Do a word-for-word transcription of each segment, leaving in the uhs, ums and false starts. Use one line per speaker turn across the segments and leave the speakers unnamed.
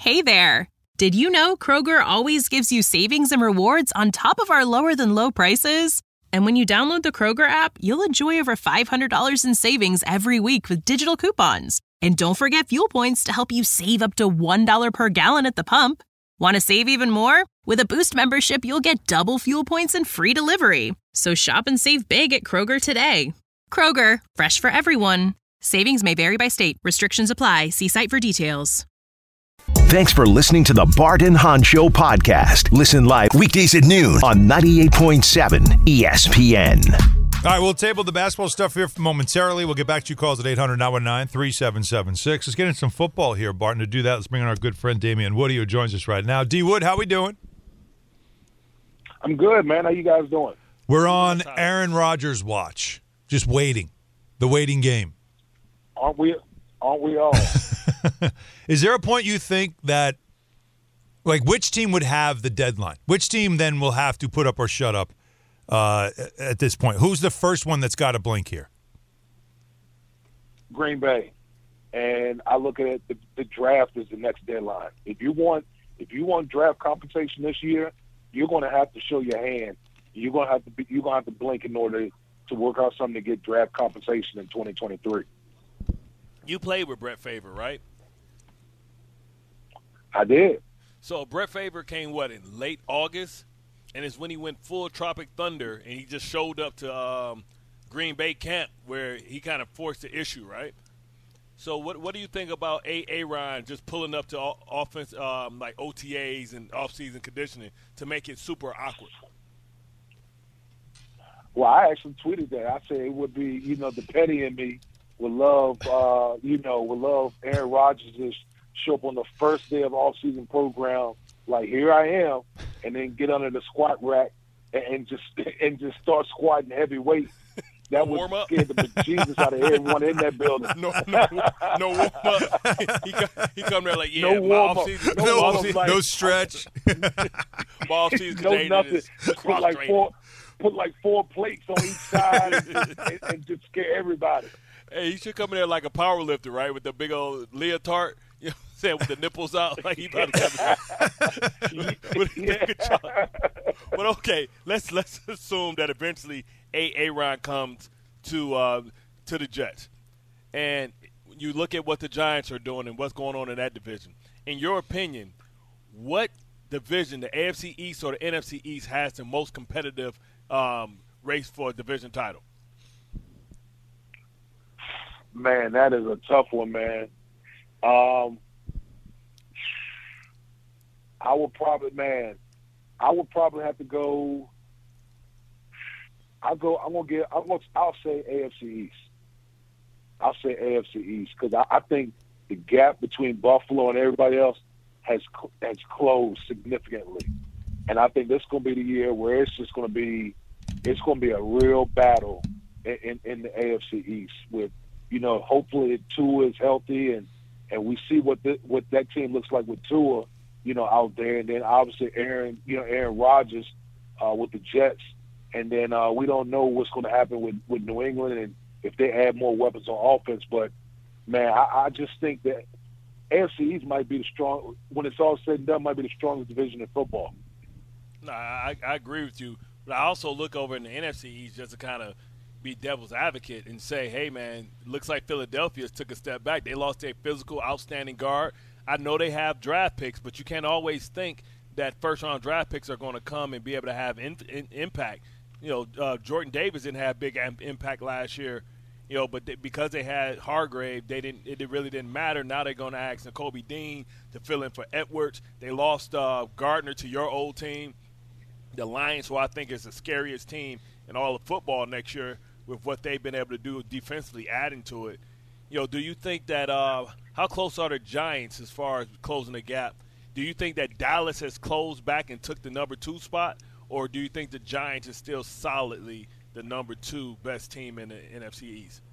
Hey there! Did you know Kroger always gives you savings and rewards on top of our lower-than-low prices? And when you download the Kroger app, you'll enjoy over five hundred dollars in savings every week with digital coupons. And don't forget fuel points to help you save up to one dollar per gallon at the pump. Want to save even more? With a Boost membership, you'll get double fuel points and free delivery. So shop and save big at Kroger today. Kroger, fresh for everyone. Savings may vary by state. Restrictions apply. See site for details.
Thanks for listening to the Bart and Hahn Show podcast. Listen live weekdays at noon on ninety-eight point seven E S P N.
All right, we'll table the basketball stuff here momentarily. We'll get back to you calls at eight hundred nine one nine three seven seven six. Let's get into some football here, Barton. To do that, let's bring in our good friend Damian Woody, who joins us right now. D. Wood, how we doing?
I'm good, man. How you guys doing?
We're on Aaron Rodgers' watch, just waiting, the waiting game.
Aren't we? Aren't we all?
Is there a point you think that, like, which team would have the deadline? Which team then will have to put up or shut up uh, at this point? Who's the first one that's got to blink here?
Green Bay. And I look at it, the, the draft is the next deadline. If you want, if you want draft compensation this year, you're going to have to show your hand. You're going to have to be, you're going to have to blink in order to work out something to get draft compensation in twenty twenty-three.
You played with Brett Favre, right?
I did.
So Brett Favre came, what, in late August? And it's when he went full Tropic Thunder and he just showed up to um, Green Bay camp where he kind of forced the issue, right? So what what do you think about Aaron just pulling up to o- offense um, like O T As and off-season conditioning to make it super awkward?
Well, I actually tweeted that. I said it would be, you know, the petty in me would love, uh, you know, would love Aaron Rodgers to show up on the first day of all-season program, like here I am, and then get under the squat rack and, and just and just start squatting heavy weight. That would scare the bejesus out of everyone in that building.
No, no, no warm up. He, he come there like, yeah,
no warm up,
off-season,
no,
no,
off-season, like,
no stretch,
off-season
no nothing. Put like four, put like four plates on each side and, and, and just scare everybody.
Hey, he should come in there like a power lifter, right, with the big old leotard, you know what I'm saying, with the nipples out, like he about to come in. with, with But okay, let's let's assume that eventually Aaron comes to uh, to the Jets, and you look at what the Giants are doing and what's going on in that division. In your opinion, what division, the A F C East or the N F C East, has the most competitive um, race for a division title?
Man, that is a tough one, man. Um, I would probably, man, I would probably have to go. I'll go. I'm gonna get. I'm gonna. I'll say A F C East. I'll say A F C East because I, I think the gap between Buffalo and everybody else has has closed significantly, and I think this is gonna be the year where it's just gonna be, it's gonna be a real battle in, in, in the A F C East with. You know, hopefully Tua is healthy, and, and we see what the, what that team looks like with Tua, you know, out there. And then obviously Aaron, you know, Aaron Rodgers uh, with the Jets. And then uh, we don't know what's going to happen with, with New England and if they add more weapons on offense. But, man, I, I just think that A F C East might be the strong – when it's all said and done, might be the strongest division in football.
No, I, I agree with you. But I also look over in the N F C East just to kind of – be devil's advocate and say, hey, man, looks like Philadelphia took a step back. They lost their physical, outstanding guard. I know they have draft picks, but you can't always think that first-round draft picks are going to come and be able to have in, in, impact. You know, uh, Jordan Davis didn't have big am- impact last year, you know, but they, because they had Hargrave, they didn't. It really didn't matter. Now they're going to ask Nakobe Dean to fill in for Edwards. They lost uh, Gardner to your old team, the Lions, who I think is the scariest team in all of football next year, with what they've been able to do defensively, adding to it. You know, do you think that uh, – how close are the Giants as far as closing the gap? Do you think that Dallas has closed back and took the number two spot, or do you think the Giants is still solidly the number two best team in the N F C East?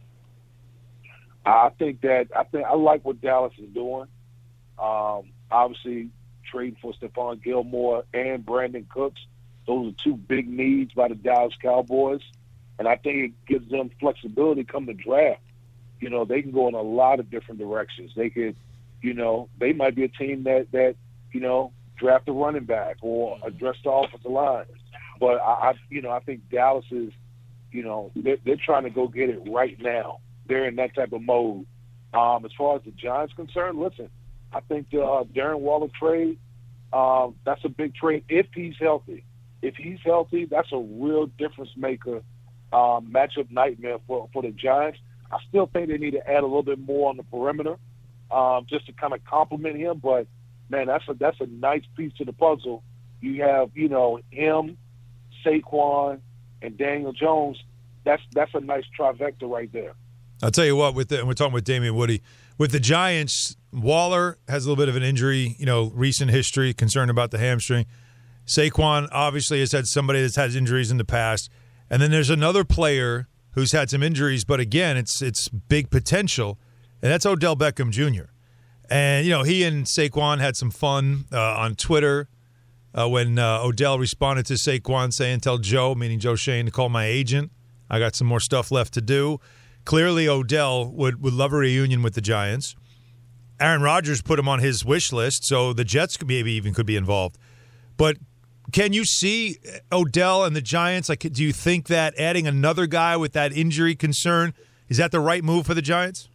I think that – I think I like what Dallas is doing. Um, obviously, trading for Stephon Gilmore and Brandon Cooks, those are two big needs by the Dallas Cowboys. And I think it gives them flexibility come the draft. You know, they can go in a lot of different directions. They could, you know, they might be a team that, that you know, draft a running back or address the offensive line. But, I, I you know, I think Dallas is, you know, they're, they're trying to go get it right now. They're in that type of mode. Um, as far as the Giants concerned, listen, I think the uh, Darren Waller trade, um, that's a big trade if he's healthy. If he's healthy, that's a real difference maker, um, matchup nightmare for, for the Giants. I still think they need to add a little bit more on the perimeter um, just to kind of complement him. But, man, that's a, that's a nice piece to the puzzle. You have, you know, him, Saquon, and Daniel Jones. That's that's a nice trifecta right there.
I'll tell you what, with the, and we're talking with Damian Woody, with the Giants, Waller has a little bit of an injury, you know, recent history, concerned about the hamstring. Saquon obviously has had somebody that's had injuries in the past. And then there's another player who's had some injuries, but again, it's it's big potential, and that's Odell Beckham Junior And, you know, he and Saquon had some fun uh, on Twitter uh, when uh, Odell responded to Saquon saying, tell Joe, meaning Joe Shane, to call my agent. I got some more stuff left to do. Clearly, Odell would, would love a reunion with the Giants. Aaron Rodgers put him on his wish list, so the Jets could maybe even could be involved. But can you see Odell and the Giants? Like, do you think that adding another guy with that injury concern, is that the right move for the Giants?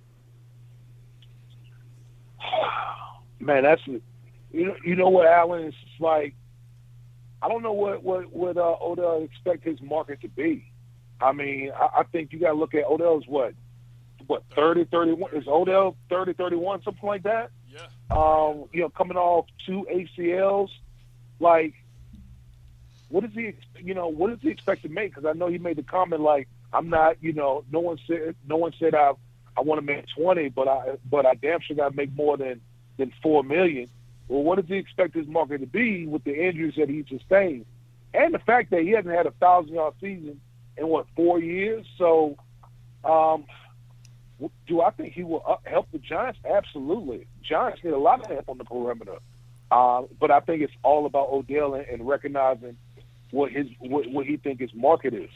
Man, that's you know you know what, Alan? It's just like I don't know what what what uh, Odell expect his market to be. I mean, I, I think you got to look at Odell's what what thirty, thirty-one Is Odell thirty, thirty-one something like that?
Yeah.
Um, you know, coming off two A C Ls, like what does he you know what does he expect to make? Because I know he made the comment like I'm not you know no one said no one said I I want to make twenty, but I but I damn sure got to make more than. than four million. Well, what does he expect his market to be with the injuries that he sustained? And the fact that he hasn't had a thousand-yard season in, what, four years? So um, do I think he will help the Giants? Absolutely. Giants need a lot of help on the perimeter. Uh, but I think it's all about Odell and, and recognizing what his what, what he thinks his market is.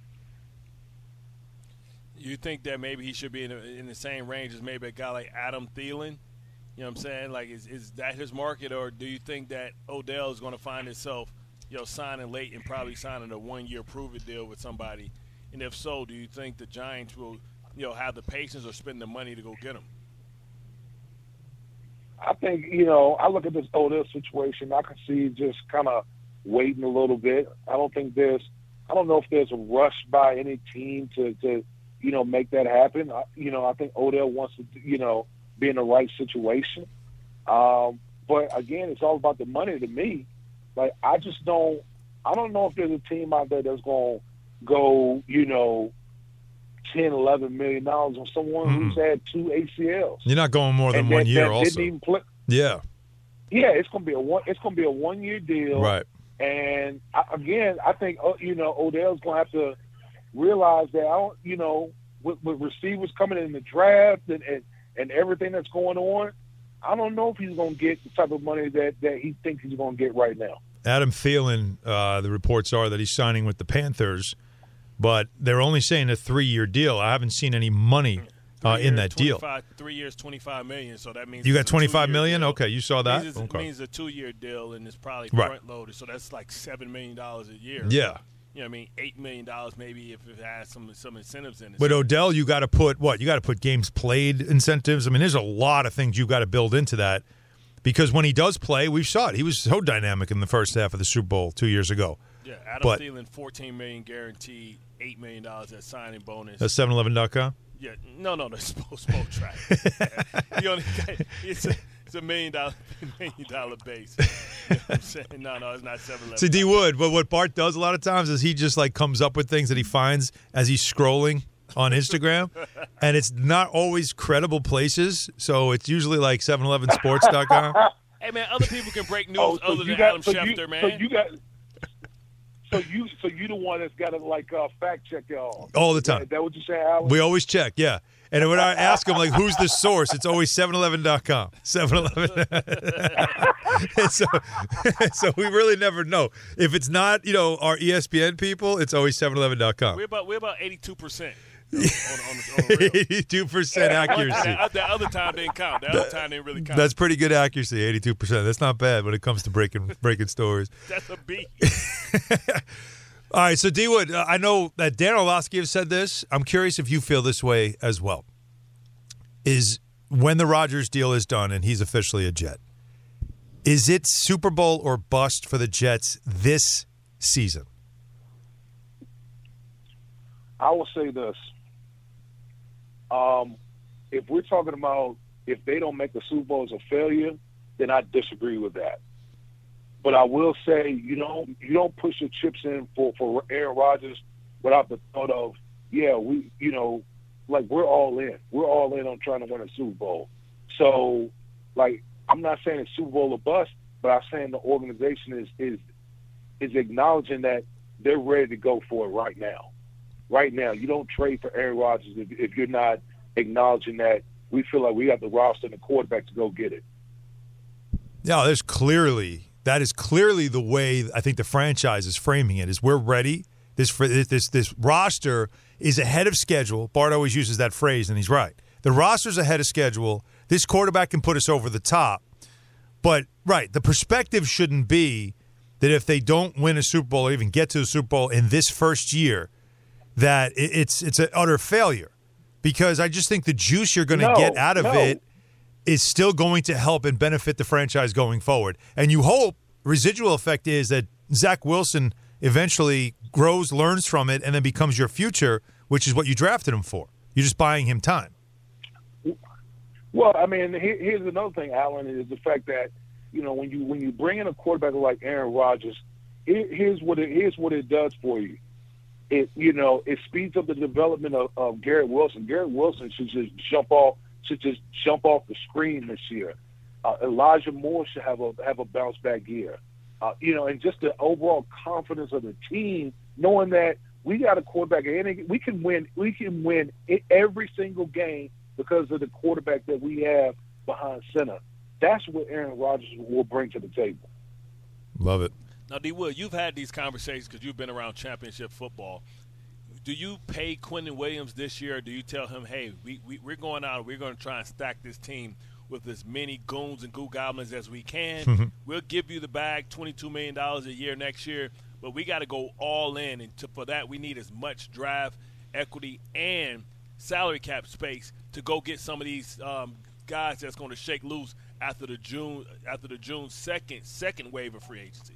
You think that maybe he should be in, a, in the same range as maybe a guy like Adam Thielen? You know what I'm saying? Like, is is that his market, or do you think that Odell is going to find himself, you know, signing late and probably signing a one-year prove-it deal with somebody? And if so, do you think the Giants will, you know, have the patience or spend the money to go get him?
I think, you know, I look at this Odell situation, I can see just kind of waiting a little bit. I don't think there's – I don't know if there's a rush by any team to, to you know, make that happen. I, you know, I think Odell wants to, you know – be in the right situation. Um, but again, it's all about the money to me. Like, I just don't, I don't know if there's a team out there that's going to go, you know, ten, eleven million dollars on someone mm. who's had two A C Ls.
You're not going more than and one that, year
that
also.
Didn't even play.
Yeah.
Yeah, it's going to be a one, it's going to be a one year deal.
Right.
And I, again, I think, you know, Odell's going to have to realize that, I don't, you know, with, with receivers coming in the draft and, and and everything that's going on, I don't know if he's going to get the type of money that, that he thinks he's going to get right now.
Adam Thielen, uh, the reports are that he's signing with the Panthers, but they're only saying a three-year deal. I haven't seen any money uh, in that deal.
Three years, twenty-five million dollars, so that means
you got twenty-five million dollars?
Deal.
Okay, you saw that?
It means,
okay.
It means a two-year deal, and it's probably
right.
front-loaded, so that's like seven million dollars a year.
Yeah.
You know what I mean? eight million dollars maybe if it has some some incentives in it.
But
so,
Odell, you got to put what? You got to put games played incentives. I mean, there's a lot of things you've got to build into that because when he does play, we saw it. He was so dynamic in the first half of the Super Bowl two years ago.
Yeah, Adam
but,
Thielen, fourteen million dollars guaranteed, eight million dollars at signing bonus.
That's seven eleven dot com?
Yeah, no, no, no, Smoke, smoke track. he only got, it's a it's a million dollar million dollar base. You know what I'm saying? No, no, it's not seven eleven.
See, D Wood, but what Bart does a lot of times is he just like comes up with things that he finds as he's scrolling on Instagram, and it's not always credible places. So it's usually like seven eleven sports dot com.
Hey man, other people can break news
oh, so
other than
got,
Adam
so
Schefter,
you,
man.
So you got. So you, so you the one that's got to like uh, fact check y'all
all the time.
Is that what you say, Alan?
We always check, yeah. And when I ask them like, who's the source? It's always seven eleven dot com. seven eleven so, so we really never know. If it's not, you know, our E S P N people, it's always seven eleven dot com.
We're about we're about eighty two percent. on, on, on the real.
eighty-two percent accuracy.
That, that other time didn't count. That other time didn't really count.
That's pretty good accuracy, eighty-two percent. That's not bad when it comes to breaking breaking stories.
That's a beat.
All right, so D Wood, uh, I know that Dan Orlovsky has said this. I'm curious if you feel this way as well. Is when the Rodgers deal is done and he's officially a Jet, is it Super Bowl or bust for the Jets this season?
I will say this. Um, if we're talking about if they don't make the Super Bowl as a failure, then I disagree with that. But I will say, you know, you don't push your chips in for, for Aaron Rodgers without the thought of, yeah, we, you know, like we're all in. We're all in on trying to win a Super Bowl. So, like, I'm not saying it's Super Bowl or bust, but I'm saying the organization is is is acknowledging that they're ready to go for it right now. Right now, you don't trade for Aaron Rodgers if, if you're not acknowledging that we feel like we got the roster and the quarterback to go get it.
Yeah, there's clearly that is clearly the way I think the franchise is framing it. Is we're ready. This this this roster is ahead of schedule. Bart always uses that phrase, and he's right. The roster's ahead of schedule. This quarterback can put us over the top. But right, the perspective shouldn't be that if they don't win a Super Bowl or even get to the Super Bowl in this first year, that it's it's an utter failure. Because I just think the juice you're going to
no,
get out of
no.
it is still going to help and benefit the franchise going forward. And you hope residual effect is that Zach Wilson eventually grows, learns from it, and then becomes your future, which is what you drafted him for. You're just buying him time.
Well, I mean, here's another thing, Alan, is the fact that, you know, when you when you bring in a quarterback like Aaron Rodgers, here's what it here's what it does for you. It you know it speeds up the development of, of Garrett Wilson. Garrett Wilson should just jump off should just jump off the screen this year. Uh, Elijah Moore should have a have a bounce back year. Uh, you know, and just the overall confidence of the team, knowing that we got a quarterback, and we can win. We can win every single game because of the quarterback that we have behind center. That's what Aaron Rodgers will bring to the table.
Love it.
Now, D. Wood, you've had these conversations because you've been around championship football. Do you pay Quentin Williams this year, or do you tell him, hey, we, we, we're going out and we're going to try and stack this team with as many goons and goo goblins as we can? We'll give you the bag, twenty-two million dollars a year next year, but we got to go all in. And to, for that, we need as much draft equity and salary cap space to go get some of these um, guys that's going to shake loose after the June after the June second second wave of free agency.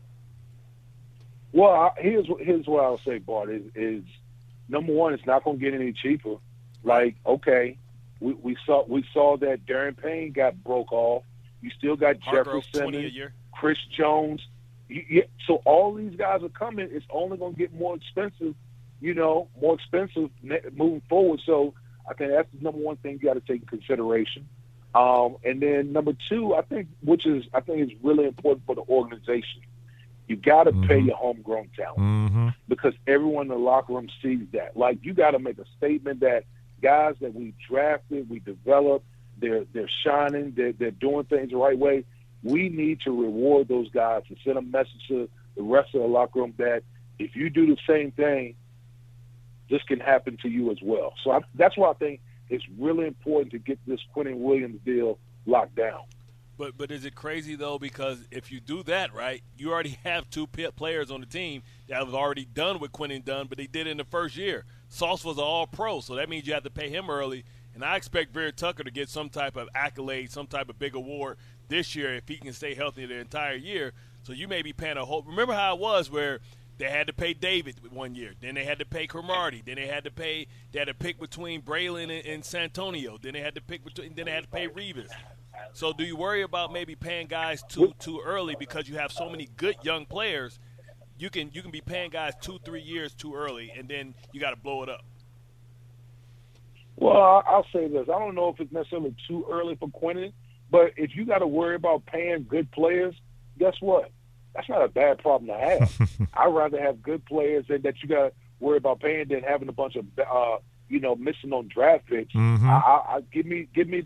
Well, I, here's here's what I'll say, Bart, is, is number one, it's not going to get any cheaper. Like, okay, we, we saw we saw that Darren Payne got broke off. You still got
Hargrove,
Jefferson,
twenty a year.
Chris Jones. You, you, so all these guys are coming. It's only going to get more expensive, you know, more expensive moving forward. So I think that's the number one thing you got to take in consideration. Um, and then number two, I think, which is I think is really important for the organization. You got to mm-hmm. pay your homegrown talent
mm-hmm.
because everyone in the locker room sees that. Like, you got to make a statement that guys that we drafted, we developed, they're they're shining, they're, they're doing things the right way. We need to reward those guys and send a message to the rest of the locker room that if you do the same thing, this can happen to you as well. So I, that's why I think it's really important to get this Quentin Williams deal locked down.
But but is it crazy, though, because if you do that, right, you already have two players on the team that have already done what Quentin done, but they did it in the first year. Sauce was an all-pro, so that means you have to pay him early. And I expect Vera Tucker to get some type of accolade, some type of big award this year if he can stay healthy the entire year. So you may be paying a whole – remember how it was where they had to pay David one year. Then they had to pay Cromartie. Then they had to pay – they had to pick between Braylon and, and Santonio. Then they had to pick between – then they had to pay Revis. So do you worry about maybe paying guys too too early because you have so many good young players? You can you can be paying guys two, three years too early, and then you got to blow it up.
Well, I'll say this. I don't know if it's necessarily too early for Quentin, but if you got to worry about paying good players, guess what? That's not a bad problem to have. I'd rather have good players that, that you got to worry about paying than having a bunch of, uh, you know, missing on draft picks.
Mm-hmm.
I, I, I, give me give me the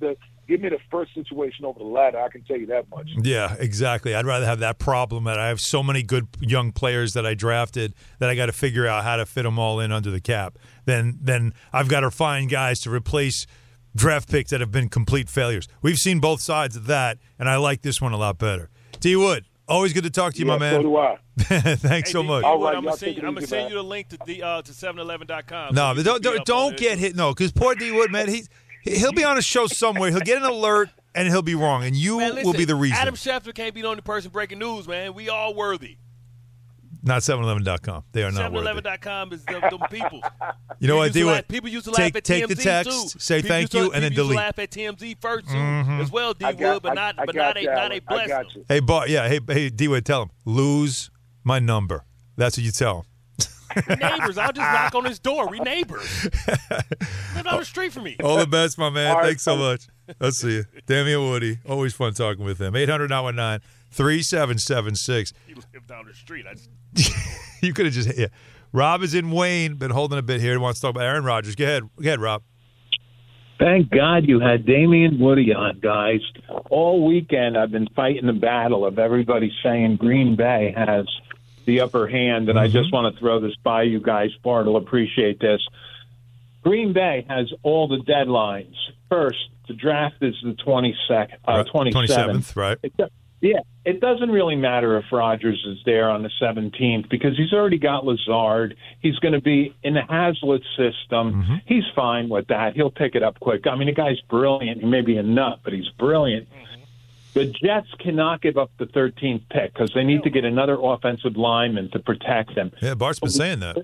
Give me the first situation over the latter. I can tell you that much.
Yeah, exactly. I'd rather have that problem that I have so many good young players that I drafted that I got to figure out how to fit them all in under the cap. Then, then I've got to find guys to replace draft picks that have been complete failures. We've seen both sides of that, and I like this one a lot better. D. Wood, always good to talk to you,
yeah,
my man.
So do I.
Thanks
hey,
so
D-
much.
D-
All right,
I'm
y'all
gonna send,
take it
I'm gonna
easy,
send
man.
you the link to the uh, to seven eleven dot com.
No,
so
but don't don't, don't get hit. No, because poor D. Wood, man, he's he'll be on a show somewhere. He'll get an alert, and he'll be wrong, and you
Man, listen,
will be the reason.
Adam Schefter can't be the only person breaking news, man. We all worthy.
Not seven eleven dot com. They are not
seven eleven
worthy.
dot com is the, the people.
You know what?
Used to
Do
laugh-
it.
People used to
Take-
laugh at
take
T M Z
the text,
too.
say
People
thank
used to-
you, and then
people used to
delete.
laugh at T M Z first too,
Mm-hmm.
as well. D.
I got,
Wood, but
I,
not,
I
but
got
not a,
you,
not
Alan.
a
I
blessing.
got you.
Hey, Bart. Yeah. Hey, hey, D. Wood, tell him lose my number. That's what you tell him.
We neighbors. I'll just knock on his door. We neighbors. Live down the street from me.
All the best, my man.
All right,
Thanks so much. I'll see you. Damian Woody. Always fun talking with him. eight hundred nine one nine three seven seven six.
You live down the street. I just,
You could have just, yeah. Rob is in Wayne, been holding a bit here. He wants to talk about Aaron Rodgers. Go ahead. Go ahead, Rob.
Thank God you had Damian Woody on, guys. All weekend I've been fighting the battle of everybody saying Green Bay has the upper hand, and mm-hmm. I just want to throw this by you guys. Bart will appreciate this. Green Bay has all the deadlines. First, the draft is the twenty-second, uh, twenty-seventh.
twenty-seventh, right?
It, yeah, it doesn't really matter if Rodgers is there on the seventeenth because he's already got Lazard. He's going to be in the Hazlitt system.
Mm-hmm.
He's fine with that. He'll pick it up quick. I mean, the guy's brilliant. He may be a nut, but he's brilliant. Mm-hmm. The Jets cannot give up the thirteenth pick because they need to get another offensive lineman to protect them.
Yeah, Bart's been saying that.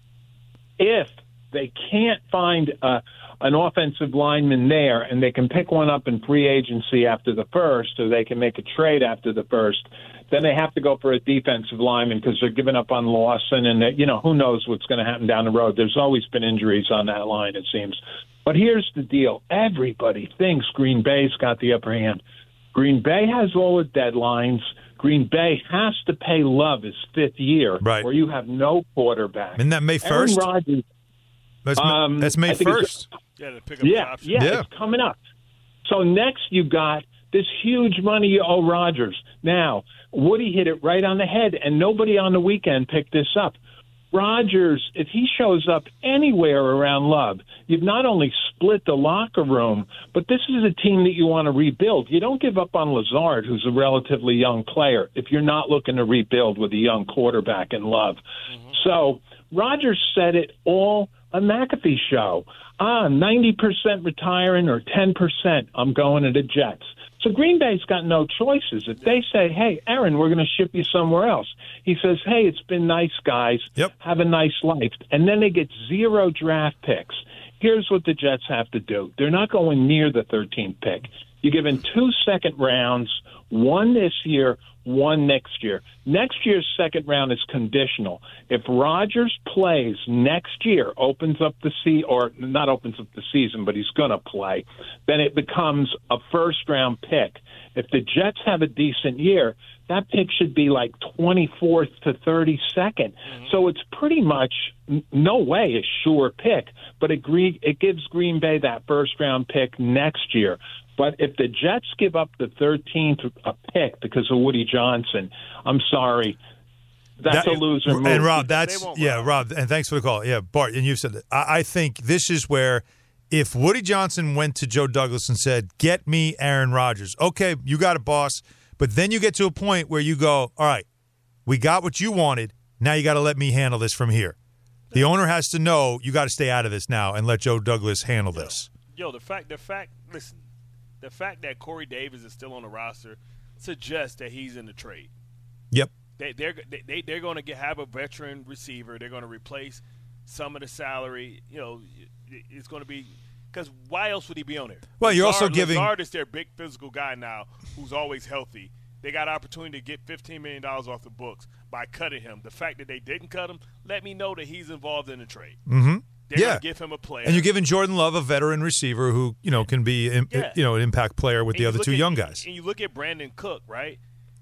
If they can't find uh, an offensive lineman there and they can pick one up in free agency after the first, or they can make a trade after the first, then they have to go for a defensive lineman because they're giving up on Lawson, and they, you know, who knows what's going to happen down the road. There's always been injuries on that line, it seems. But here's the deal. Everybody thinks Green Bay's got the upper hand. Green Bay has all the deadlines. Green Bay has to pay Love his fifth year,
right,
or you have no quarterback.
Isn't that May first?
Aaron Rodgers,
That's,
um,
that's May first.
yeah, to pick up
yeah,
the option.
yeah,
Yeah.
it's coming up. So next you got this huge money you owe Rodgers. Now, Woody hit it right on the head, and nobody on the weekend picked this up. Rodgers, if he shows up anywhere around Love, you've not only split the locker room, but this is a team that you want to rebuild. You don't give up on Lazard, who's a relatively young player, if you're not looking to rebuild with a young quarterback in Love. Mm-hmm. So Rodgers said it all on McAfee show. Ah, ninety percent retiring or ten percent, I'm going to the Jets. So Green Bay's got no choices. If they say, hey, Aaron, we're going to ship you somewhere else, he says, hey, it's been nice, guys.
Yep.
Have a nice life. And then they get zero draft picks. Here's what the Jets have to do. They're not going near the thirteenth pick. You're given two second rounds, one this year, one next year. Next year's second round is conditional. If Rodgers plays next year, opens up the sea, or not opens up the season, but he's going to play, then it becomes a first-round pick. If the Jets have a decent year, that pick should be like twenty-fourth to thirty-second. Mm-hmm. So it's pretty much no way a sure pick, but it, it gives Green Bay that first-round pick next year. But if the Jets give up the thirteenth pick because of Woody Johnson, I'm sorry. That's
That-
a loser move.
And Rob, that's
won't,
yeah,
Rob.
Rob, and thanks for the call. Yeah, Bart, and you've said that. I, I think this is where if Woody Johnson went to Joe Douglas and said, "Get me Aaron Rodgers," okay, you got it, boss. But then you get to a point where you go, "All right, we got what you wanted. Now you got to let me handle this from here." The owner has to know you got to stay out of this now and let Joe Douglas handle this.
Yo, the fact, the fact, listen, the fact that Corey Davis is still on the roster suggests that he's in the trade.
Yep.
They, they're they, they're going to get have a veteran receiver. They're going to replace some of the salary. You know, it's going to be because why else would he be on there?
Well, you're
Lazard,
also giving
Lazard is their big physical guy now, who's always healthy. They got opportunity to get fifteen million dollars off the books by cutting him. The fact that they didn't cut him, let me know that he's involved in the trade.
Mm-hmm.
They're
yeah.
going to give him a player.
And you're giving Jordan Love a veteran receiver who, you know, can be,
Yeah.
you know, an impact player with
And
the
you
other
look
two
at-
young guys.
And you look at Brandon Cook, right?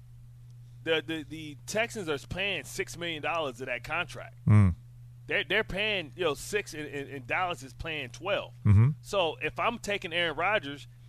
The the, the Texans are paying six million dollars to that contract.
Mm.
They're they're paying you know six, and, and, and Dallas is paying twelve.
Mm-hmm.
So if I'm taking Aaron Rodgers,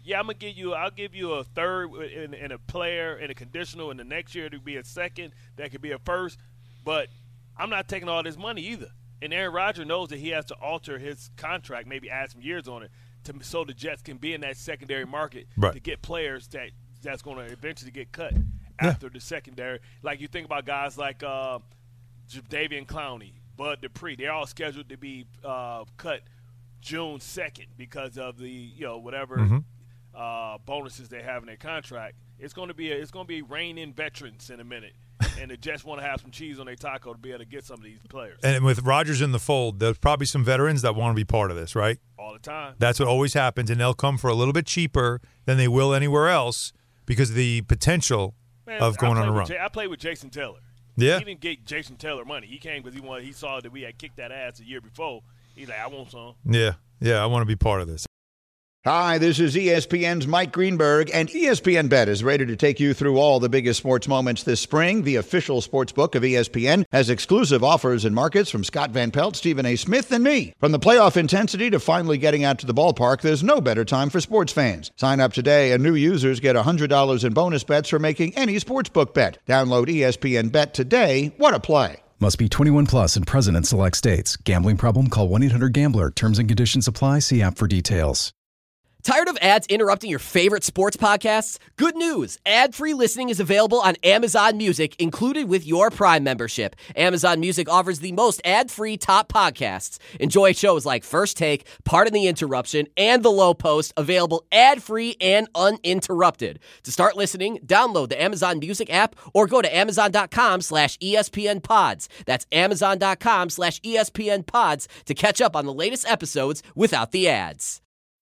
yeah, I'm gonna give you. I'll give you a third in, in a player in a conditional, and the next year to be a second. That could be a first, but I'm not taking all this money either. And Aaron Rodgers knows that he has to alter his contract, maybe add some years on it, to so the Jets can be in that secondary market
right.
to get players that that's going to eventually get cut
yeah.
after the secondary. Like you think about guys like uh, Jadeveon Clowney, Bud Dupree. They're all scheduled to be uh, cut June second because of the you know whatever
mm-hmm.
uh, bonuses they have in their contract. It's going to be a, it's going to be rein in veterans in a minute. And the Jets want to have some cheese on their taco to be able to get some of these players.
And with Rodgers in the fold, there's probably some veterans that want to be part of this, right?
All the time.
That's what always happens, and they'll come for a little bit cheaper than they will anywhere else because of the potential
Man,
of going on a run.
J- I played with Jason Taylor.
Yeah.
He didn't get Jason Taylor money. He came because he wanted. He saw that we had kicked that ass a year before. He's like, I want some.
Yeah, yeah, I want to be part of this.
Hi, this is E S P N's Mike Greenberg, and E S P N Bet is ready to take you through all the biggest sports moments this spring. The official sports book of E S P N has exclusive offers and markets from Scott Van Pelt, Stephen A. Smith, and me. From the playoff intensity to finally getting out to the ballpark, there's no better time for sports fans. Sign up today, and new users get one hundred dollars in bonus bets for making any sportsbook bet. Download E S P N Bet today. What a play.
Must be twenty-one plus and present in select states. Gambling problem? Call one eight hundred gambler. Terms and conditions apply. See app for details.
Tired of ads interrupting your favorite sports podcasts? Good news. Ad-free listening is available on Amazon Music, included with your Prime membership. Amazon Music offers the most ad-free top podcasts. Enjoy shows like First Take, Pardon the Interruption, and The Low Post, available ad-free and uninterrupted. To start listening, download the Amazon Music app or go to amazon.com slash ESPN pods. That's amazon.com slash ESPN pods to catch up on the latest episodes without the ads.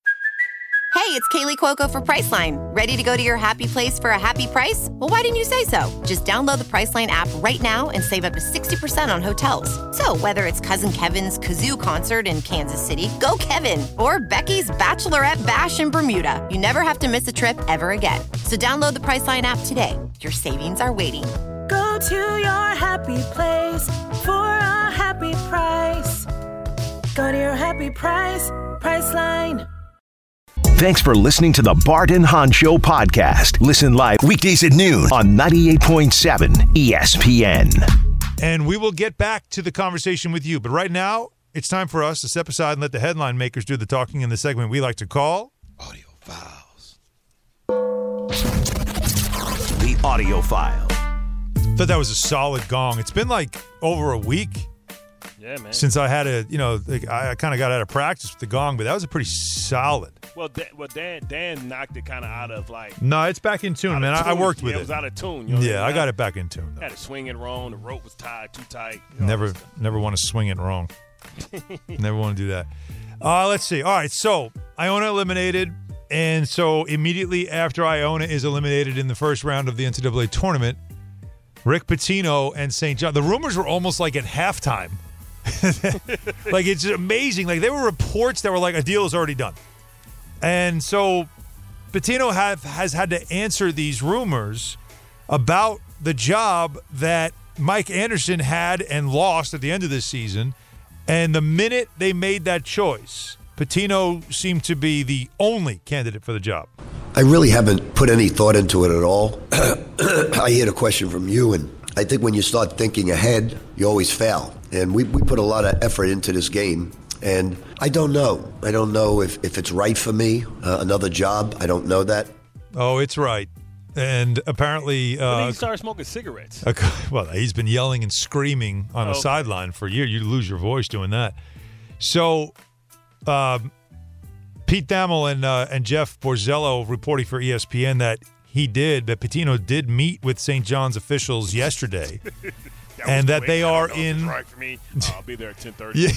Hey, it's Kaylee Cuoco for Priceline. Ready to go to your happy place for a happy price? Well, why didn't you say so? Just download the Priceline app right now and save up to sixty percent on hotels. So whether it's Cousin Kevin's Kazoo Concert in Kansas City, go Kevin, or Becky's Bachelorette Bash in Bermuda, you never have to miss a trip ever again. So download the Priceline app today. Your savings are waiting.
Go to your happy place for a happy price. Go to your happy price, Priceline.
Thanks for listening to the Bart and Hahn Show podcast. Listen live weekdays at noon on ninety-eight point seven E S P N.
And we will get back to the conversation with you. But right now, it's time for us to step aside and let the headline makers do the talking in the segment we like to call
Audio Files. The Audio File.
Thought that was a solid gong. It's been like over a week.
Yeah, man.
Since I had a, you know, like I, I kind of got out of practice with the gong, but that was a pretty solid.
Well, Dan, well, Dan, Dan knocked it kind of out of like.
No, it's back in tune, man. I, I worked with
yeah,
it.
It was out of tune. You know
yeah,
I, mean?
I got it back in tune. Though.
Had to swing it wrong. The rope was tied too tight. You know,
never, never want to swing it wrong. Never want to do that. Uh, let's see. All right, so Iona eliminated, and so immediately after Iona is eliminated in the first round of the N C double A tournament, Rick Pitino and Saint John. The rumors were almost like at halftime. Like, it's amazing. Like, there were reports that were like, a deal is already done. And so Pitino have, has had to answer these rumors about the job that Mike Anderson had and lost at the end of this season. And the minute they made that choice, Pitino seemed to be the only candidate for the job.
I really haven't put any thought into it at all. I hear the question from you, and I think when you start thinking ahead, you always fail. And we, we put a lot of effort into this game. And I don't know. I don't know if, if it's right for me, uh, another job. I don't know that.
Oh, it's right. And apparently... Uh,
when he started smoking cigarettes.
Okay, well, he's been yelling and screaming on the
okay.
sideline for a year. You lose your voice doing that. So, um, Pete Thamel and, uh, and Jeff Borzello reporting for E S P N that he did, that Pitino did meet with Saint John's officials yesterday. That and that quick. they are in.
Right for me. I'll be there at ten thirty.
Yeah.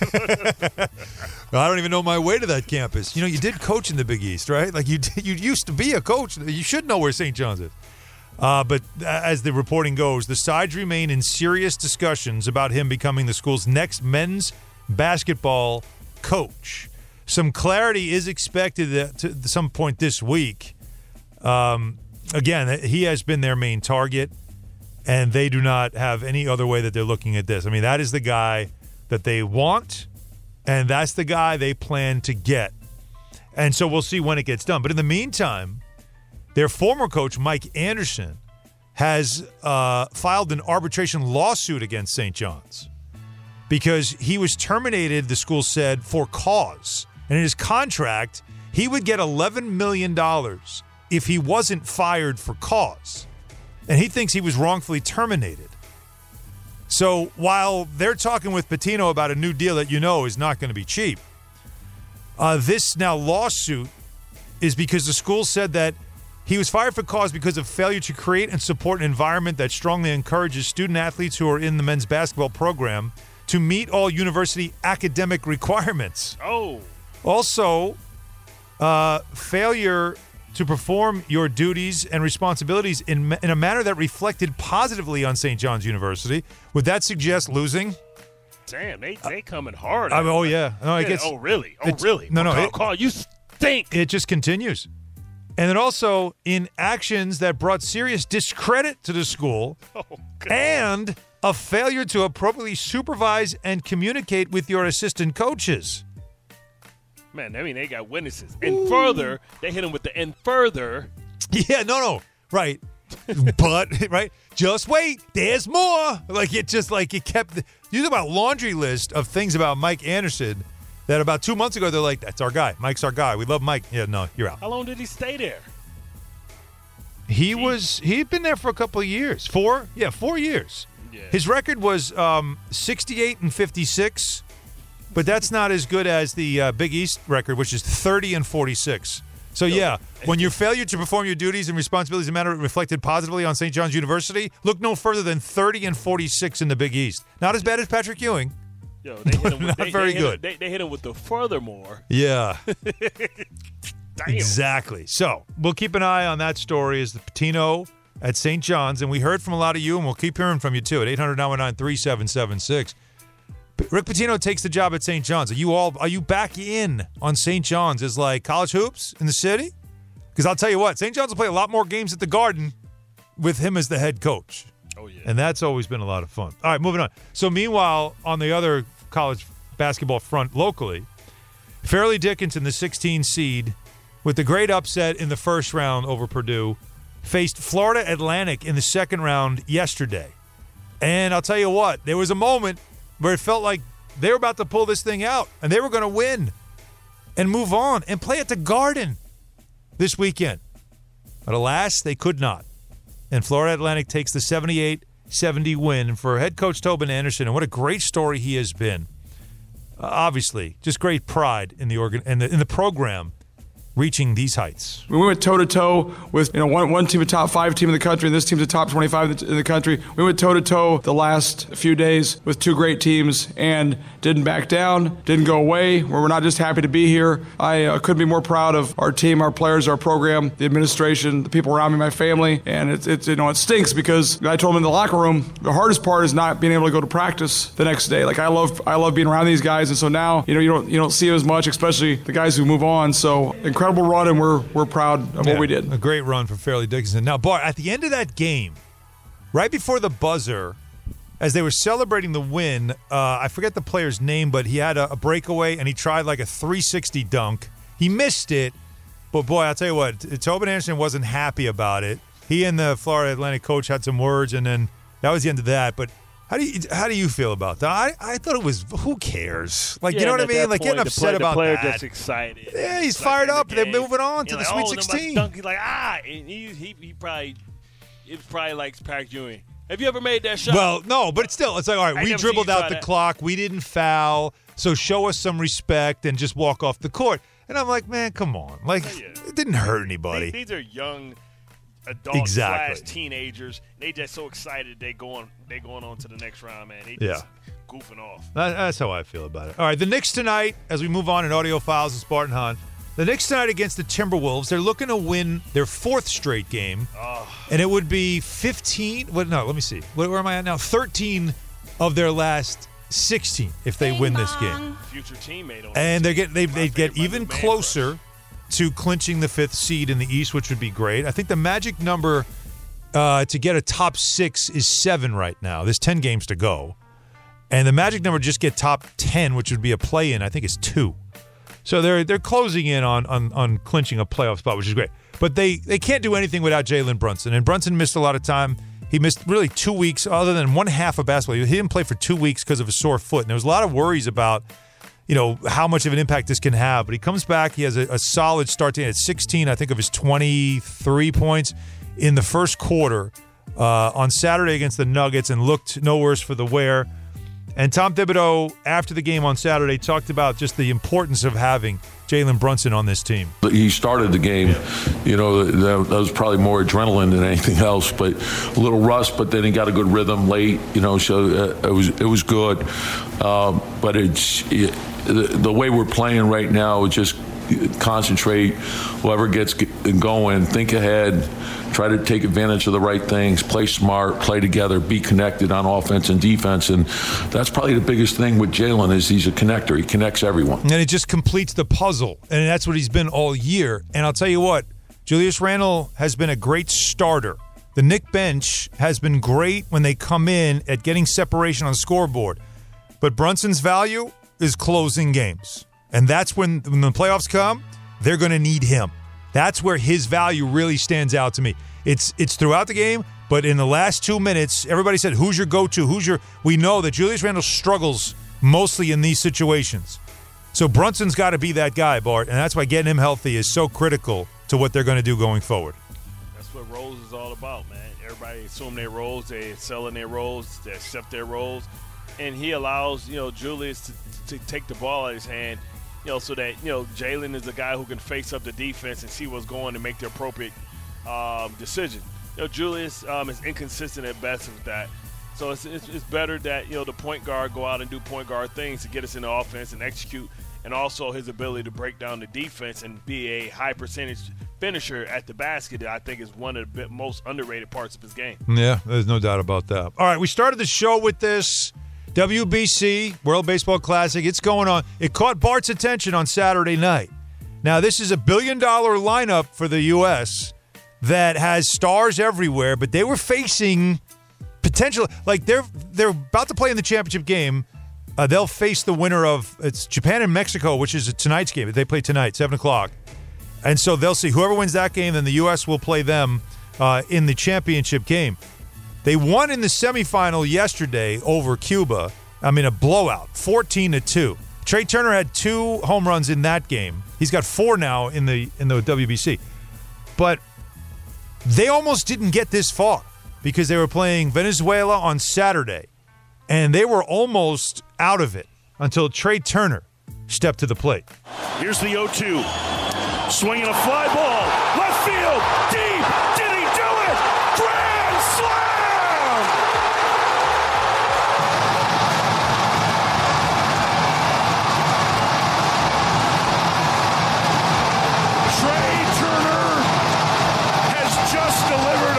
I don't even know my way to that campus. You know, you did coach in the Big East, right? Like you, did, you used to be a coach. You should know where Saint John's is. Uh, but as the reporting goes, the sides remain in serious discussions about him becoming the school's next men's basketball coach. Some clarity is expected at some point this week. Um, again, he has been their main target. And they do not have any other way that they're looking at this. I mean, that is the guy that they want, and that's the guy they plan to get. And so we'll see when it gets done. But in the meantime, their former coach, Mike Anderson, has uh, filed an arbitration lawsuit against Saint John's because he was terminated, the school said, for cause. And in his contract, he would get eleven million dollars if he wasn't fired for cause. And he thinks he was wrongfully terminated. So while they're talking with Pitino about a new deal that you know is not going to be cheap, uh, this now lawsuit is because the school said that he was fired for cause because of failure to create and support an environment that strongly encourages student athletes who are in the men's basketball program to meet all university academic requirements.
Oh.
Also, uh, failure to perform your duties and responsibilities in, in a manner that reflected positively on Saint John's University. Would that suggest losing?
Damn, they they coming hard.
I mean, oh, yeah. No, I
yeah,
guess,
oh, really? Oh, really?
No, no.
Carl,
it,
Carl, you stink.
It just continues. And then also in actions that brought serious discredit to the school
oh, God.
and a failure to appropriately supervise and communicate with your assistant coaches.
Man, I mean, they got witnesses. And Ooh. further, they hit him with the and further.
Yeah, no, no. Right. But, right, just wait. There's more. Like, it just, like, it kept, you talk about laundry list of things about Mike Anderson that about two months ago, they're like, that's our guy. Mike's our guy. We love Mike. Yeah, no, you're out.
How long did he stay there?
He Jeez. was, he'd been there for a couple of years. Four? Yeah, four years. Yeah. His record was um, sixty-eight and fifty-six, but that's not as good as the uh, Big East record, which is thirty and forty-six. So, yeah, when your failure to perform your duties and responsibilities in a manner reflected positively on Saint John's University, look no further than thirty and forty-six in the Big East. Not as bad as Patrick Ewing.
Yo, they hit him with,
not
they,
very
they
good.
Hit, they, they hit him with the furthermore.
Yeah.
Damn.
Exactly. So we'll keep an eye on that story as the Pitino at Saint John's. And we heard from a lot of you, and we'll keep hearing from you, too, at eight hundred nine one nine three seven seven six. Rick Pitino takes the job at Saint John's. Are you all? Are you back in on Saint John's as like college hoops in the city? Because I'll tell you what, Saint John's will play a lot more games at the Garden with him as the head coach.
Oh, yeah.
And that's always been a lot of fun. All right, moving on. So meanwhile, on the other college basketball front locally, Fairleigh Dickinson, the sixteen seed, with the great upset in the first round over Purdue, faced Florida Atlantic in the second round yesterday. And I'll tell you what, there was a moment where it felt like they were about to pull this thing out, and they were going to win and move on and play at the Garden this weekend. But alas, they could not. And Florida Atlantic takes the seventy-eight seventy win for head coach Tobin Anderson. And what a great story he has been. Uh, obviously, just great pride in the organ in the in the program reaching these heights.
We went toe-to-toe with, you know, one, one team, a top five team in the country, and this team's a top twenty-five in the, in the country. We went toe-to-toe the last few days with two great teams and didn't back down, didn't go away. We're not just happy to be here. I uh, couldn't be more proud of our team, our players, our program, the administration, the people around me, my family. And it's, it's you know, it stinks because I told them in the locker room, the hardest part is not being able to go to practice the next day. Like, I love I love being around these guys, and so now, you know, you don't you don't see them as much, especially the guys who move on. So incredible run, and we're we're proud of
yeah,
what we did.
A great run for Fairleigh Dickinson. Now, Bart, at the end of that game, right before the buzzer, as they were celebrating the win, uh, I forget the player's name, but he had a, a breakaway, and he tried like a three sixty dunk. He missed it, but boy, I'll tell you what, Tobin Anderson wasn't happy about it. He and the Florida Atlantic coach had some words, and then that was the end of that. But How do you how do you feel about that? I, I thought it was, who cares? Like,
yeah,
you know what I mean? Like,
point,
getting upset
the
about
player
that.
Just excited.
Yeah, he's
like
fired up.
The
They're moving on to
You're
the
like,
Sweet
oh,
sixteen.
Dunk. He's like, ah. And he, he, he probably, it was probably like Patrick Ewing. Have you ever made that shot?
Well, no, but it's still, it's like, all right,
I
we
never
dribbled
seen you
out
try
the
that.
clock. We didn't foul. So show us some respect and just walk off the court. And I'm like, man, come on. Like,
Oh, yeah.
it didn't hurt anybody.
These, these are young adults
Exactly.
slash teenagers. They just so excited they going they going on to the next round, man. They
Yeah.
just goofing off.
That, that's how I feel about it. All right, the Knicks tonight, as we move on in Audio Files and Spartan Hahn, the Knicks tonight against the Timberwolves, they're looking to win their fourth straight game.
Oh.
And it would be fifteen, what, no, let me see. Where, where am I at now? thirteen of their last sixteen if they win this game.
Future teammate on
And
this
they get
team.
they
My
they get
favorite, my
even
new man
closer to clinching the fifth seed in the East, which would be great. I think the magic number uh, to get a top six is seven right now. There's ten games to go. And the magic number to just get top ten, which would be a play-in, I think is two. So they're they're closing in on on, on clinching a playoff spot, which is great. But they, they can't do anything without Jalen Brunson. And Brunson missed a lot of time. He missed really two weeks, other than one half of basketball. He didn't play for two weeks because of a sore foot. And there was a lot of worries about, you know, how much of an impact this can have. But he comes back. He has a, a solid start to it at sixteen, I think, of his twenty-three points in the first quarter uh, on Saturday against the Nuggets, and looked no worse for the wear. And Tom Thibodeau, after the game on Saturday, talked about just the importance of having Jalen Brunson on this team.
He started the game, you know, that, that was probably more adrenaline than anything else, but a little rust, but then he got a good rhythm late, you know, so uh, it was it was good. Um, but it's it, the, the way we're playing right now, just concentrate, whoever gets going, think ahead, try to take advantage of the right things, play smart, play together, be connected on offense and defense. And that's probably the biggest thing with Jalen, is he's a connector. He connects everyone.
And it just completes the puzzle. And that's what he's been all year. And I'll tell you what, Julius Randle has been a great starter. The Knick bench has been great when they come in at getting separation on the scoreboard. But Brunson's value is closing games. And that's when, when the playoffs come, they're going to need him. That's where his value really stands out to me. It's it's throughout the game, but in the last two minutes, everybody said, who's your go-to? Who's your? We know that Julius Randle struggles mostly in these situations. So Brunson's got to be that guy, Bart, and that's why getting him healthy is so critical to what they're going to do going forward.
That's what roles is all about, man. Everybody assume their roles, they excel in their roles, they accept their roles, and he allows, you know, Julius to, to take the ball out of his hand, you know, so that, you know, Jalen is a guy who can face up the defense and see what's going and make the appropriate um, decision. You know, Julius um, is inconsistent at best with that. So it's, it's it's better that, you know, the point guard go out and do point guard things to get us in the offense and execute, and also his ability to break down the defense and be a high percentage finisher at the basket, I think, is one of the most underrated parts of his game.
Yeah, there's no doubt about that. All right, we started the show with this. W B C, World Baseball Classic, it's going on. It caught Bart's attention on Saturday night. Now, this is a billion-dollar lineup for the U S that has stars everywhere, but they were facing potential, like they're they're about to play in the championship game. Uh, they'll face the winner of, it's Japan and Mexico, which is tonight's game. They play tonight, seven o'clock. And so they'll see whoever wins that game, then the U S will play them uh, in the championship game. They won in the semifinal yesterday over Cuba. I mean, a blowout, fourteen to two. Trey Turner had two home runs in that game. He's got four now in the in the W B C. But they almost didn't get this far because they were playing Venezuela on Saturday, and they were almost out of it until Trey Turner stepped to the plate.
Here's the oh two. Swinging a fly ball. Left field. Deep. Did he do it? Grand slam! Trey Turner has just delivered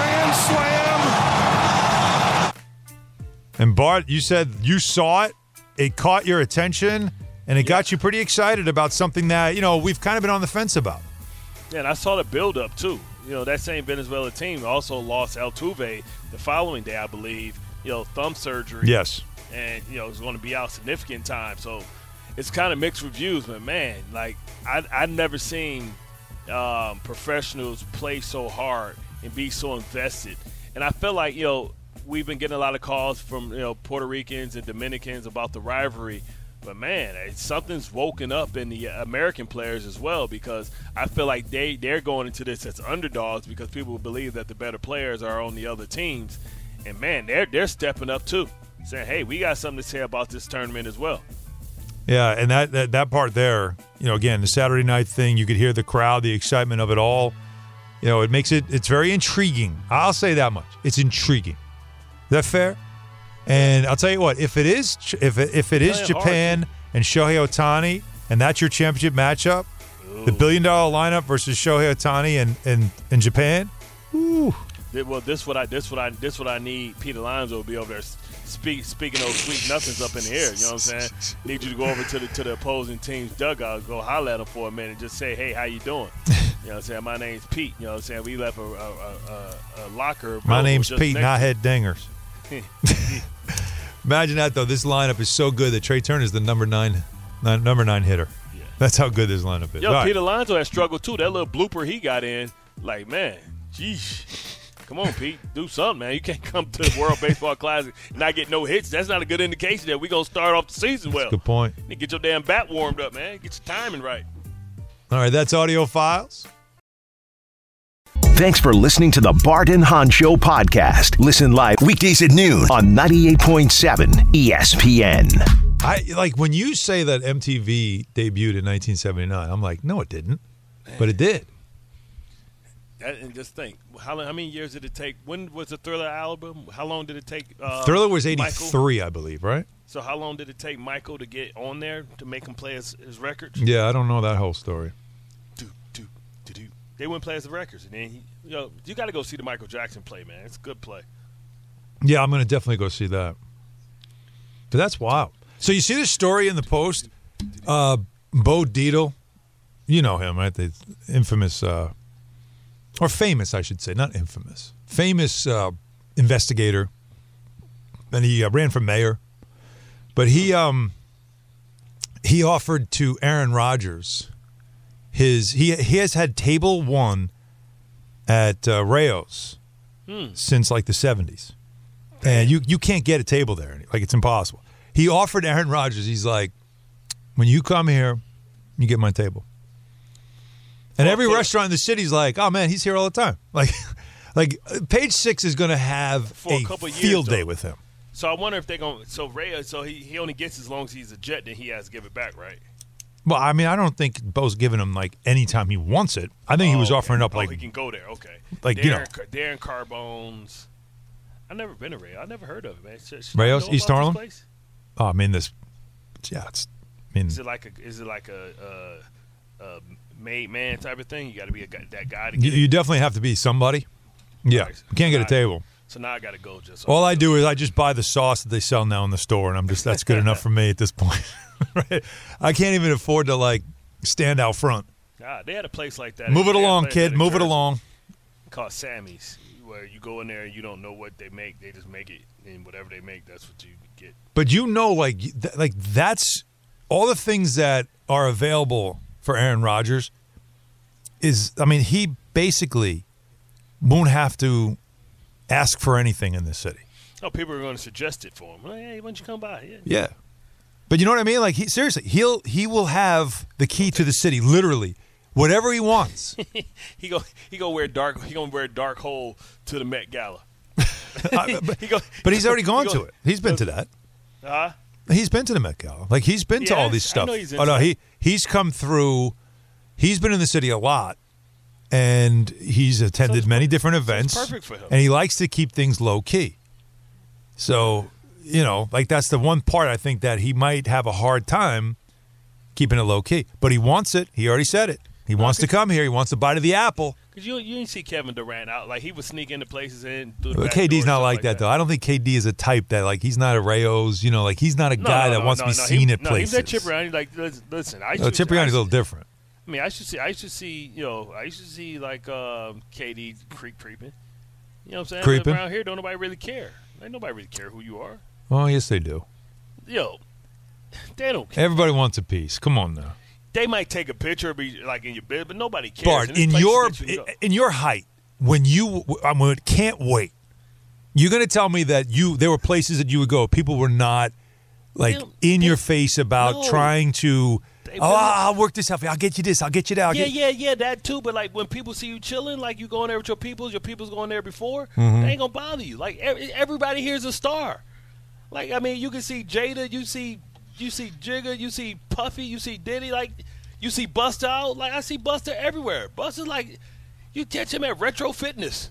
a grand slam.
And Bart, you said you saw it. It caught your attention, and it yeah. got you pretty excited about something that, you know, we've kind of been on the fence about.
Yeah, and I saw the build-up, too. You know, that same Venezuela team also lost Altuve the following day, I believe, you know, thumb surgery.
Yes.
And, you know, is going to be out significant time. So it's kind of mixed reviews, but, man, like, I, I've never seen um, professionals play so hard and be so invested. And I feel like, you know, we've been getting a lot of calls from, you know, Puerto Ricans and Dominicans about the rivalry. But, man, something's woken up in the American players as well, because I feel like they, they're going into this as underdogs because people believe that the better players are on the other teams. And, man, they're they're stepping up too, saying, hey, we got something to say about this tournament as well.
Yeah, and that, that, that part there, you know, again, the Saturday night thing, you could hear the crowd, the excitement of it all. You know, it makes it – it's very intriguing. I'll say that much. It's intriguing. Is that fair? And I'll tell you what, if it is if it, if it is Japan and Shohei Ohtani, and that's your championship matchup, ooh, the billion-dollar lineup versus Shohei Ohtani and, and, and Japan, ooh.
Well, this what I this what I this what I need. Pete Alonso will be over there speak, speaking those sweet nothings up in the air. You know what I'm saying? Need you to go over to the to the opposing team's dugout, go holler at them for a minute, and just say, hey, how you doing? You know what I'm saying? My name's Pete. You know what I'm saying? We left a, a, a, a locker.
My name's Pete, and I had dingers. Imagine that, though. This lineup is so good that Trey Turner is the number nine, nine number nine hitter.
Yeah,
That's how good this lineup is.
Yo,
All
Peter
right.
Alonso has struggled too. That little blooper he got in, like, man, geez. Come on, Pete. Do something, man. You can't come to the World Baseball Classic and not get no hits. That's not a good indication that we're going to start off the season well.
Good point.
You need to get your damn bat warmed up, man. Get your timing right.
All right, that's Audio Files.
Thanks for listening to the Bart and Hahn Show podcast. Listen live weekdays at noon on ninety-eight point seven E S P N.
I like when you say that M T V debuted in nineteen seventy-nine. I'm like, no, it didn't, but it did.
That, and just think, how how many years did it take? When was the Thriller album? How long did it take? Uh,
Thriller was eighty-three, Michael? I believe, right?
So how long did it take Michael to get on there to make him play his, his records?
Yeah, I don't know that whole story.
Do do do do. They wouldn't play his records, and then he, you know, you got to go see the Michael Jackson play, man. It's a good play.
Yeah, I'm going to definitely go see that. But that's wild. So you see the story in the Post? Uh, Bo Dietl, you know him, right? The infamous, uh, or famous, I should say, not infamous. Famous uh, investigator. And he uh, ran for mayor. But he um, he offered to Aaron Rodgers his he he has had table one at uh, Rayo's hmm. since like the seventies. And you you can't get a table there. Like, it's impossible. He offered Aaron Rodgers, he's like, when you come here, you get my table. And every
okay.
restaurant in the city's like, oh, man, he's here all the time. Like, like Page Six is going to have
For
a,
a couple years,
field day
though.
with him.
So I wonder if they're going to – so Ray, so he, he only gets as long as he's a Jet, then he has to give it back, right?
Well, I mean, I don't think Bo's giving him, like, anytime he wants it. I think
oh,
he was
okay.
offering up,
oh,
like –
he can go there, okay.
Like,
Darren,
you know.
Darren Carbone's – I've never been to Ray. I've never heard of it, man. Should, should
Rayo's,
I know
East
about
Harlem?
this place?
Oh, I mean, this – yeah, it's – I mean –
Is it like a is it like a, a, a made man type of thing? You got to be a guy, that guy to get
you,
it?
you definitely have to be somebody. Yeah.
Right.
You can't get a
I-
table.
So now I got to go just.
All I do is I just buy the sauce that they sell now in the store, and I'm just that's good enough for me at this point. Right? I can't even afford to like stand out front.
Ah, they had a place like that.
Move it
They had a
along,
place
kid.
in
Move it
Jersey
along.
Called Sammy's, where you go in there and you don't know what they make. They just make it, and whatever they make, that's what you get.
But you know, like, th- like that's all the things that are available for Aaron Rodgers. Is I mean, he basically won't have to ask for anything in this city.
Oh, people are going to suggest it for him. Like, hey, why don't you come by? Yeah.
Yeah. But you know what I mean? Like, he, seriously, he'll he will have the key to the city, literally, whatever he wants.
he go he go wear dark he gonna wear dark hole to the Met Gala.
I, but,
he go,
but he's already gone
he
to
go,
it. He's been to that.
Huh?
He's been to the Met Gala. Like, he's been to
Yes,
all these
I
stuff.
know he's
Oh
into
no,
that.
he he's come through. He's been in the city a lot, and he's attended many different events.
perfect for him.
And he likes to keep things low key. So, you know, like that's the one part I think that he might have a hard time keeping it low key. But he wants it. He already said it. He wants to come here. He wants to bite of the apple.
Because you you didn't see Kevin Durant out. Like, he would sneak into places and do the
But
back
K D's
door
not
and
like
stuff
that, though. I don't think K D is a type that, like, he's not a Rayo's, you know, like, he's not a
No,
guy
no,
that
no,
wants
no,
to be
no.
seen
he,
at
no,
places.
He was at Cipriani. Like, listen, listen I
No,
used to- I
Cipriani's
used
a little
to-
different.
I mean, I used to see, I used to see, you know, I used to see like um, K D creep creeping. You know what I'm saying?
Creeping?
Around here, don't nobody really care. Like, nobody really care who you are.
Oh, yes, they do.
Yo, they don't care.
Everybody wants a piece. Come on now.
They might take a picture, be like in your bed, but nobody cares.
Bart,
And there's
in
places
your
that you go.
in your height, when you I'm gonna, can't wait. You're going to tell me that you there were places that you would go. People were not like
They-
in
they-
your face about
no.
trying to.
They
Oh,
really-
I'll work this out for you. I'll get you this. I'll get you that. I'll
Yeah,
get
yeah, yeah, that too. But like when people see you chilling, like you going there with your peoples, your people's going there before,
Mhm.
they ain't gonna bother you. Like ev- everybody here's a star. Like I mean, you can see Jada, you see, you see Jigga, you see Puffy, you see Diddy, like you see Busta out. Like I see Busta everywhere. Busta like you catch him at Retro Fitness.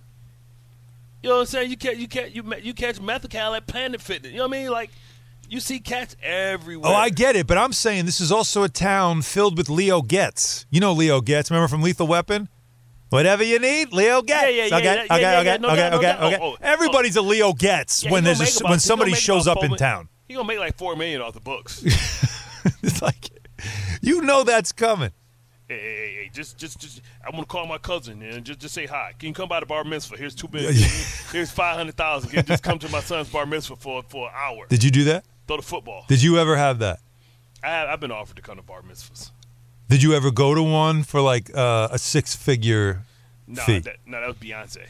You know what I'm saying? You catch you catch you you catch Methical at Planet Fitness. You know what I mean? Like you see cats everywhere.
Oh, I get it, but I'm saying this is also a town filled with Leo Getz. You know Leo Getz. Remember from Lethal Weapon? Whatever you need, Leo Getz.
Yeah, yeah, yeah,
okay,
yeah,
okay,
yeah, yeah,
okay,
yeah. No
okay,
doubt, no
okay,
doubt.
okay.
Oh, oh,
Everybody's a Leo Getz
Yeah,
when
he
there's
gonna
a,
make about-
when
he
somebody
gonna make
shows
about
up in
four-
town.
He gonna make like four million off the books.
It's like you know that's coming.
Hey, hey, hey, hey, just, just, just, I'm gonna call my cousin and just, just say hi. Can you come by the bar mitzvah? Here's two million. Here's five hundred thousand. Can you just come to my son's bar mitzvah for for an hour?
Did you do that?
Throw the football.
Did you ever have that?
I have, I've been offered to come to bar mitzvahs.
Did you ever go to one for like uh, a six-figure
No,
fee?
that, no, that was Beyonce.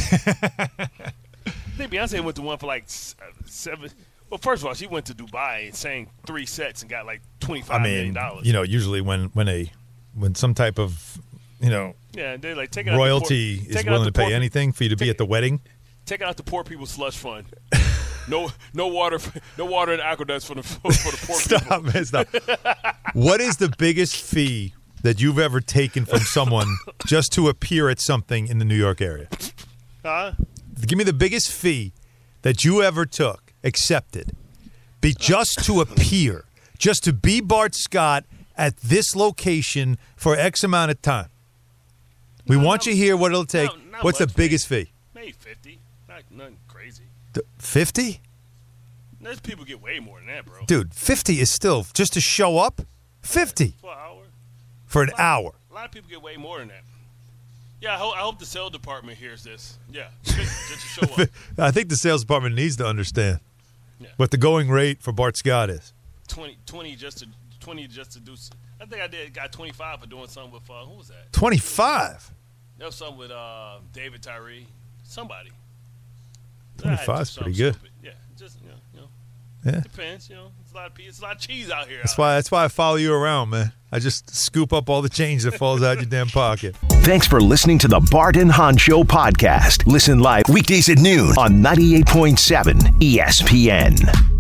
I think Beyonce went to one for like seven. Well, first of all, she went to Dubai and sang three sets and got like twenty-five
I
million
mean,
dollars.
you know, usually when when a when some type of you know
Yeah, they like take it out
royalty
the poor,
is
take it out
willing
the
to pay
poor-
anything for you to be
take-
at the wedding.
Take out the poor people's slush fund. No, no water, no water and aqueducts for the for the poor
Stop,
people.
man, stop. What is the biggest fee that you've ever taken from someone just to appear at something in the New York area?
Huh?
Give me the biggest fee that you ever took, accepted, be just to appear, just to be Bart Scott at this location for X amount of time. We want you here. What it'll take.
not- not
What's the
much,
biggest fee?
Maybe fifty. Not nothing crazy.
Fifty,
There's people get way more than that, bro.
dude. Fifty is still just to show up. Fifty
For an hour.
for an hour.
A lot of people get way more than that. Yeah, I hope, I hope the sales department hears this. Yeah, just to show up.
I think the sales department needs to understand
Yeah.
what the going rate for Bart Scott is.
twenty, twenty just to twenty just to do. s- I think I did got twenty-five for doing something with uh, who was that?
Twenty-five.
That was something with uh, David Tyree. Somebody.
Twenty-five is
something
pretty good.
stupid. Yeah, just you know, you know.
Yeah.
Depends. You know, it's a lot of pe- it's a lot of cheese out here.
That's why. That's why I follow you around, man. I just scoop up all the change that falls out your damn pocket.
Thanks for listening to the Bart and Hahn Show podcast. Listen live weekdays at noon on ninety-eight point seven E S P N.